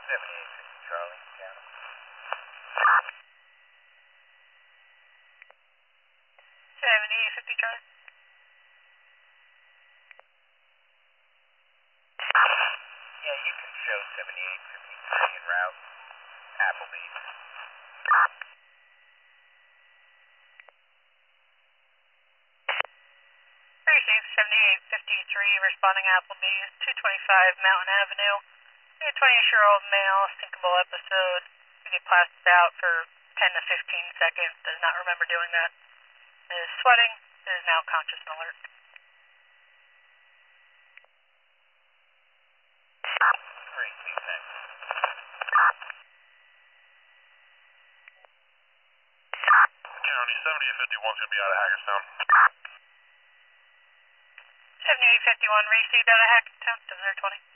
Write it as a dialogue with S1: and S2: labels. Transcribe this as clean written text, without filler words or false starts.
S1: 7850 Charlie, down.
S2: 7850 Charlie.
S1: Yeah, you can show 7853 en route. Applebee's.
S2: Received 7853, responding Applebee's, 225 Mountain Avenue. A 20-year-old male, sinkable episode. He passed out for 10 to 15 seconds, does not remember doing that. Is sweating, is now conscious and alert.
S1: 3, please next.
S3: County 7851's going to be out of Hagerstown.
S2: 7851 received out of Hackettstown, 020.